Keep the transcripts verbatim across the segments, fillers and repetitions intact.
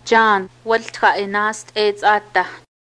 John waltra inast aids atta.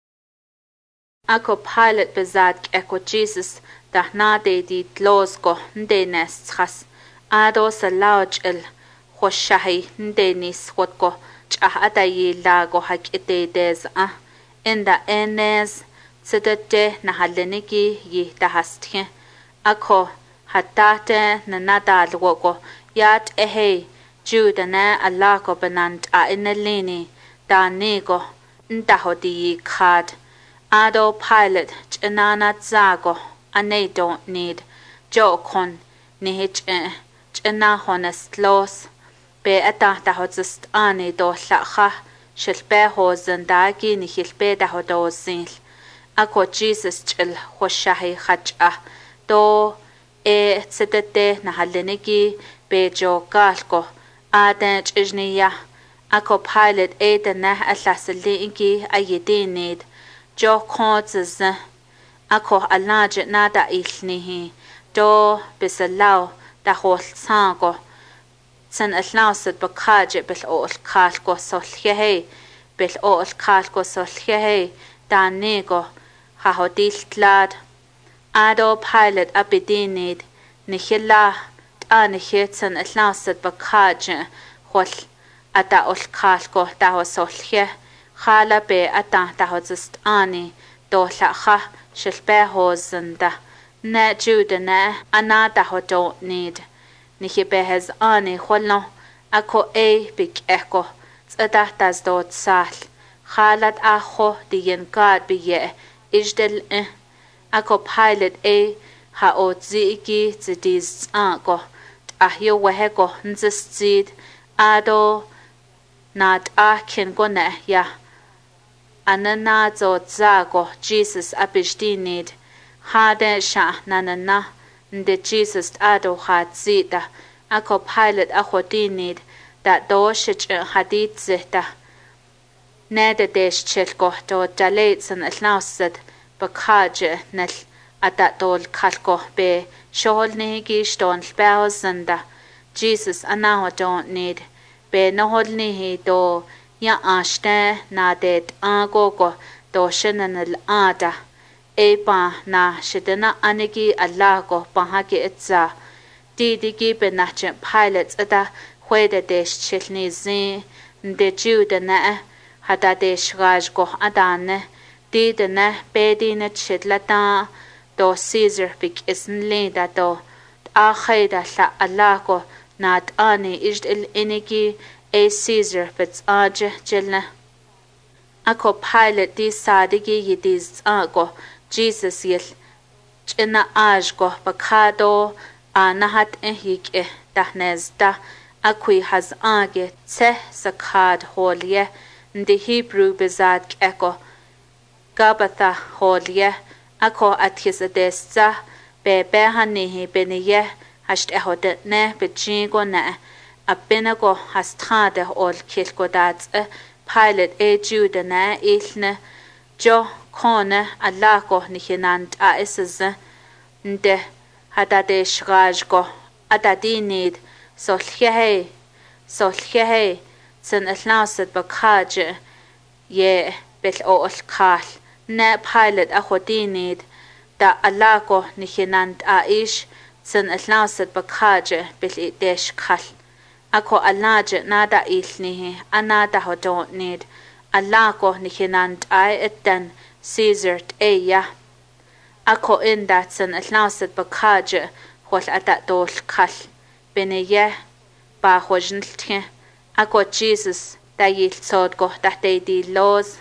Ako Pilate bezat eko Jesus da nade di tlosgo nde nestras. Ado sa lauj el khoshahi nde nis khotko chah atayi lago hak ite des a. Inda enes sidete na haleniki yi dahasthe. Ako hatate na nadalwogo yat ehe Juda na alako benant a inelini da nego ndahodi khad. Ado Pilate chinana zago ane don't need jo kon nihich china honest los be ata tahotst ane do lacha shilbe hozen dagi nihilbe dahodo sil ako Jesus chil khoshahi khacha do e tsetete nahaleniki be jo kalko adan chijniya ako Pilate e dana alaslinki ayidinid jo kontzes ako alaje nada ilnihi do bisalau da holsango san atlauset bakaje bil ol kalko solhehe bil ol kalko solhehe da nego ha hodil tlad ado Pilate abidinid nihila anihet san atlauset bakaje hol ata ol kalko da solhe Khala be ata tahotst ani do lacha shilbe hozenda na Juda na ana dahodo need nihibe hez ani kholo ako e big echo tsada tas dot sal khalat akho dien gad biye ijdel e ako Pilate e ha otziki tsidiz ako ahyo wehego nzistid ado nad akin gona ya anana zo zago Jesus abishdinid hade sha nanana nde Jesus ado hatzita ako Pilate akhodinid da doshich hadit zeta nede desh chelko do dalet san atlauset bakaje nel ata dol kalko be shol negi ston lbauzanda Jesus anaho don't need be noholni do ya ashte na det agogo do shenanal ada eba na shidana anigi allago bahagi itza didigi benache Pilate ada hwede desh chilni zi nde Juda na hada desh rajgo adane didana bedina chidlata do Caesar bik isn leda do akhida la allago nad ani ijd il inigi a Caesar bits aje jelna ako Pilate di sadigi yidiz ago Jesus yil china ajgo bakado anahat ehik eh dahnezda akui has age tse sakad holye ndi Hebrew bezad eko Gabatha holye ako athizadesta bebe hanihi beniye hasht ehodet ne bichingo na abenago hastade ol kilgodats Pilate e Juda na ilne jo kone alako nihinant a isz nde hadade shrajgo adadinid solhehe solhehe sen atlauset bakaje ye bel ol kal na Pilate akhodinid da alako nihinant a ish sen atlauset bakaje bel idesh kal ako alaje nada ilnihi anada hodon need alako nihinant ay etten Caesar eya ako indat sen atlauset bakaje hol ata dol kal beneye ba hojnlthe ako Jesus da yilsod go da di los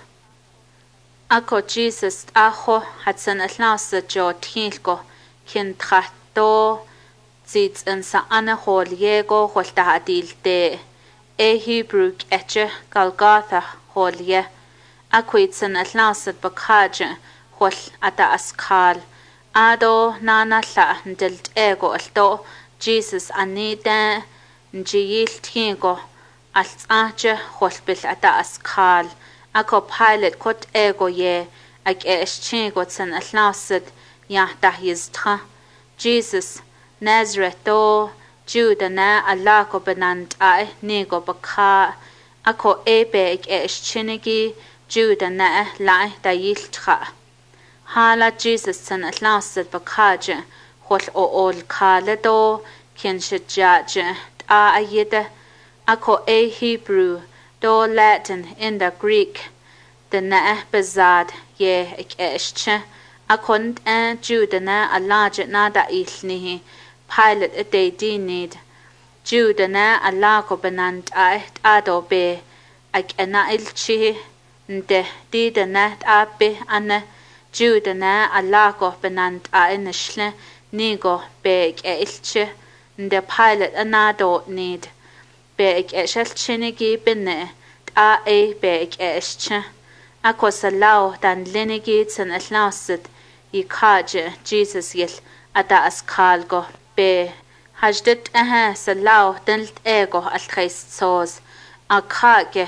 ako Jesus aho hat sen atlauset jo thinko kin trato Zits in sa ana holiego holta adilte e Hebrew etche Golgotha holie akwits an atlauset bakaje hol ata askal ado nana la ndilt ego alto Jesus anita njiyil tingo altsaje holbil ata askal ako Pilate kot ego ye ag eschingo san atlauset ya dahyistra Jesus Nazareth do Juda na alako benant ay nigo baka ako e beig e ischinigi Judah na lai da yiltra. Hala Jesus san atlausad bakaja hol o ol kala do kin shajaja a ayida ako e Hebrew do Latin in the Greek the na bezad ye ik esche akond en Judah na alaja na da ilnihi Pilate a day dinid Judah na alako benant a ado be ak ena ilchi nde di de net abe anne Judah na alako benant a inishle nigo beg e ilche nde Pilate anado need beg e shelchinigi binne a e beg e ische ako salaw dan linigi tsan atlausit i kaje Jesus yel ada askalgo be hajdit aha salaw dalt ego altkais sos a kage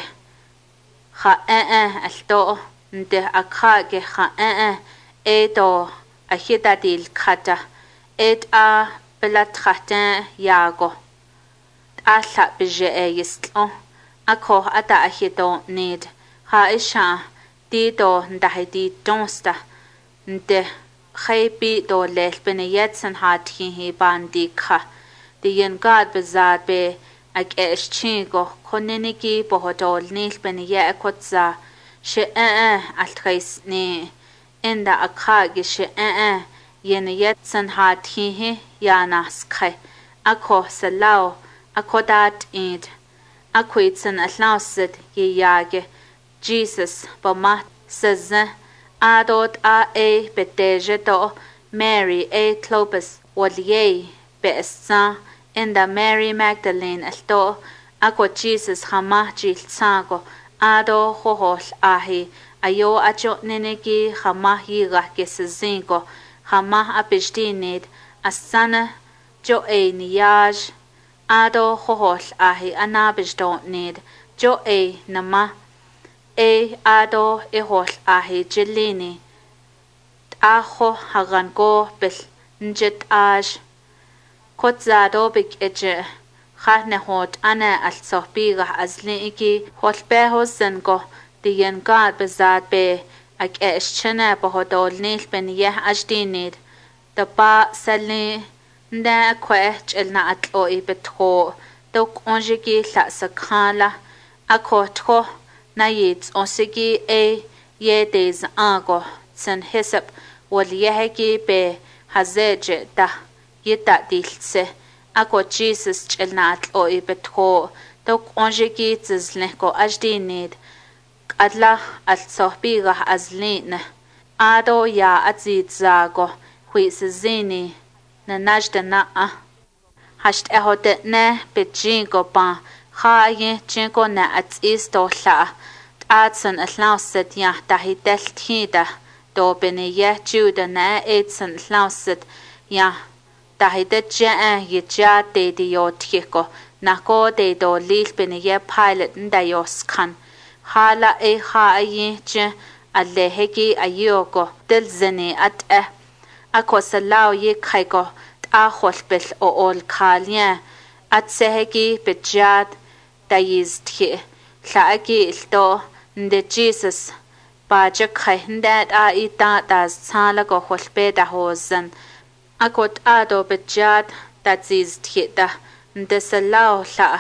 ha eh alto nde akage ha eh edo ahidadil kata et a belatratin yago alla bije e yistlo ako ata ahido need ha isha di do ndahidi donsta nde khaybi do lelbene yetsen hat hi bandi kha di yen god bezad be ak eschingo koneniki bohodol nilbene ye akotza she eh altkais ni inda akage she eh yen yetsen hat hi yanas khay ako salaw akodat id akwitsen atlausit ye yage Jesus bama sezn adot a e beteje do Mary e Clopas waliye beessa in the Mary Magdalene alto ako Jesus hama jilsago ado hohol ahi ayo acho nenegi hama higa kesezingo hama apishtinid asana jo e niyaj ado hohol ahi anabishdo need jo e nama e ado e hol ahi jelini aho hagan go bil njet aj kotzado big eje khane hot ana al sohbiga azliki hol behosen go diyen gad bezad be ak eschena bohodol nil ben ye ajdinid da ba sali nda kwech elna atlo i betho dok onjigi la sakhala akotho na yits osigi e ye des ago sen hesap wal yehegi be hazeje da yita dilse ako Jesus chelna atlo i betho dok onjigi tsle ko ajdinid adla al sohbiga azlin ado ya azit zago huis zini na najda na a hasht ehote ne bejingo pa khaye jingo na at isto la atsan atlauset ya tahidel thida do bene ye Judah na etsan atlauset ya tahidet ja ye ja de de yo tiko na ko de do lil bene ye Pilate nda yoskan hala e khaye je alehegi ayoko del zene at e ako salaw ye khaygo a kholbel o ol khalya at sehegi bejad dayiz thi laagi ilto nde Jesus baja khayndat a ita das sala go kholbe da hozan akot ado bejad daziz thi da nde salaw la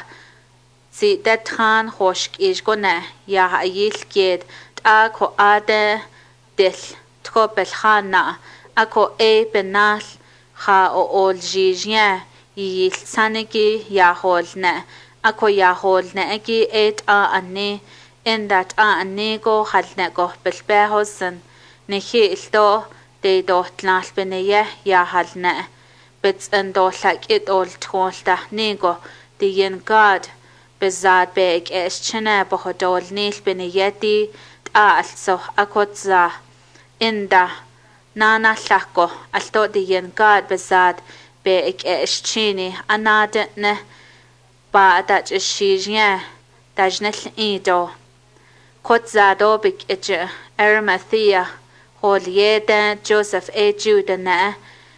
si dat khan khoshk ish gona ya ayil ked a ko ade del tropel khana ako e benal kha o ol jijya yil sanegi ya holna ako ya holna egi et a anne in that a anne go halna go belbehosen nehi ilto de dotlal beneye ya halna bits and dolak it all tolta nego de yen god bezad beg es chena bohodol nil beneyeti a also akotza inda nana llako alto di yen god bezad be ik es chini anade ne ba dat is shijya dajnel ido kotzado big eje Arimathea holieda Joseph e Judah na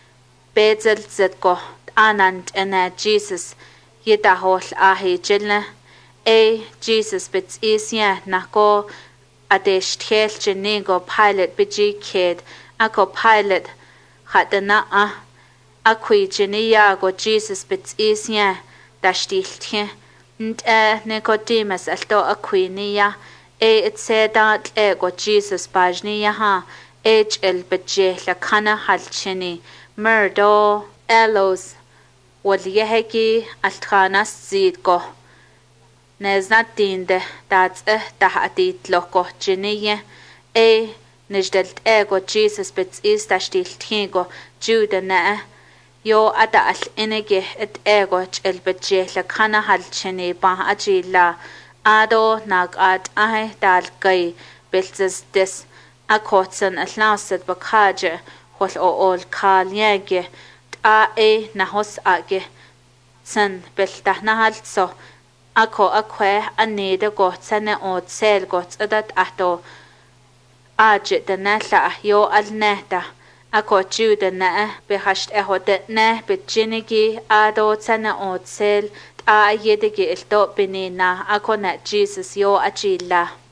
bezel zetko anand ena Jesus yita hol ahi jilna A Jesus bits isya na go adesh tiel chinigo pilot biji kid ako pilot hadana a akwi jinia go Jesus bits isya dashtiltje and uh Nicodemus alto akwi niya e it said that e go Jesus bajniya ha H el bije la kana halchini murdo elos walyeheki althanas zid go Nezna dinde that's eh tahatit loko jiniye e nijdelt ego Jesus bits is dashtil tigo juda na yo ada al inege et ego el bije la kana halchini ba ajila ado nag ad ai dal kai bilzes des akotsen atlaset bakaje hol o ol kalyege a e nahos age san beltahna halso ako akwe anede gotsane od sel gots adat ato aje de nala yo al neta ako jude na behasht ehode ne bitjinigi ado tsane od sel a yedege elto benina ako na Jesus yo achila